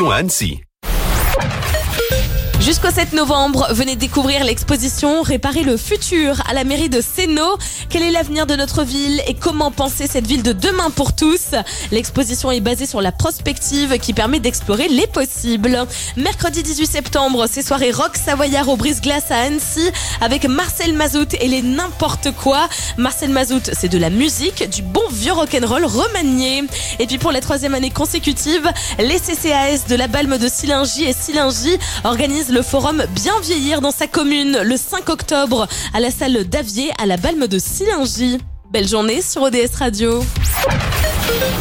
exposition à Annecy. Jusqu'au 7 novembre, venez découvrir l'exposition Réparer le futur à la mairie de Sénaux. Quel est l'avenir de notre ville et comment penser cette ville de demain pour tous? L'exposition est basée sur la prospective qui permet d'explorer les possibles. Mercredi 18 septembre, c'est soirée rock savoyard au brise-glace à Annecy avec Marcel Mazout et les n'importe quoi. Marcel Mazout, c'est de la musique, du bon vieux rock'n'roll remanié. Et puis pour la 3e année consécutive, les CCAS de la Balme de Sillingy et Sillingy organisent le forum Bien vieillir dans sa commune le 5 octobre à la salle d'Avier à la Balme de Sillingy. Belle journée sur ODS Radio.